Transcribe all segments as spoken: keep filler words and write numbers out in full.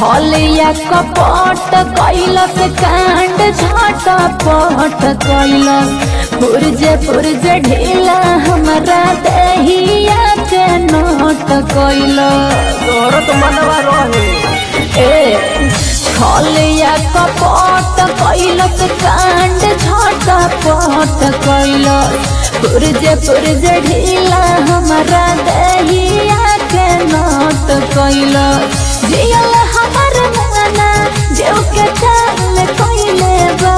छलिया कपट कैलस कांड झटपट कैलस पुरजे पुरजे ढीला हमारा दहिया के नोट कैलस तोरत मनवा रहे ए छलिया कपट कैलस कांड झटपट कैलस पुरजे पुरजे ढीला हमारा दहिया के नोट कैलस जियल हमर माना जेउ के चाल कइले बा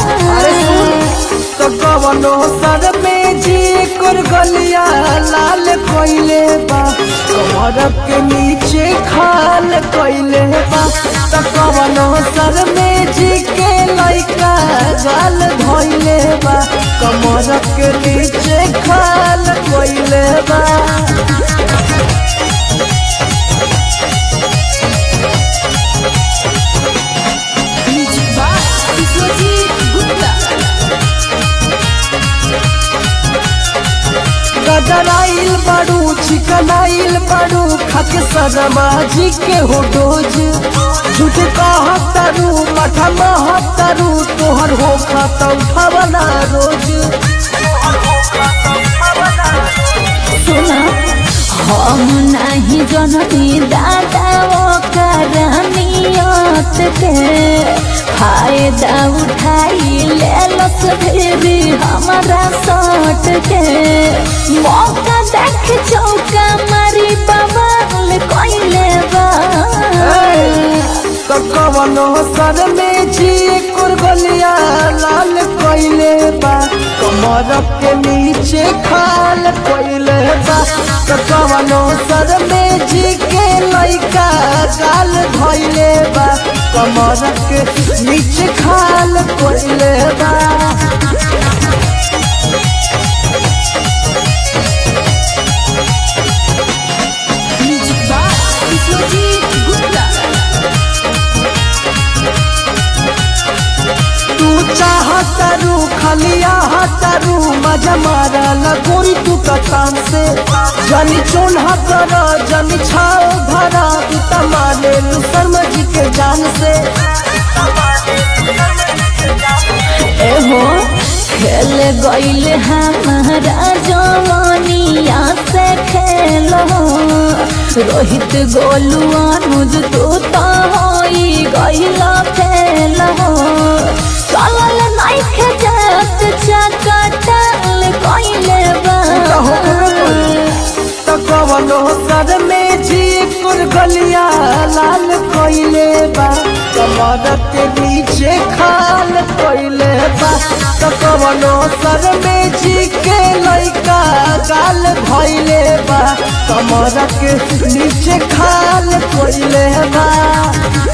तो कवनो सर में जी कर गलिया लाल कइले बा कमर के नीचे खाल कइले बा तो कवनो सर में जी के लइका गाल धइले बा कमर के नीचे खाल कइले बा गदराइल बड़ू चिकनाइल बड़ू खाके सरमा जी के हो डोज झूठ कहतरू मठा महतरू तोहर हो खाता उठावना रोज सुना हम नहीं जननी दादा वो करनियत के फायदा उठाई ले लस फिरी हमारा सट के मौका देख चौका मारी बवाल कइले बा तो कवनो सर में जी कुरगलिया लाल कइले बा कमर के नीचे खाल कइले बा तो कवनो सर में जी के लइका गाल धइले बा कमर के नीचे खाल कइले बा चाहतरू खलिया हतरू मजा मारा लगोरी तू कतान से जनी चोन हतरा जनी छाओ भरा तू तमाने लू शर्मा जी के जान से एहो खेल गइल हमारा जवानिया से खेलो रोहित गोलू अनुज तू तो होई गइल फेल चलल नाइखे जात चकटल कइले बा तो कवनो सर में जी कुरगलिया लाल कइले बा कमर के नीचे खाल कइले बा तो कवनो सर में जी के लइका गाल धइले बा कमर के नीचे खाल कइले बा।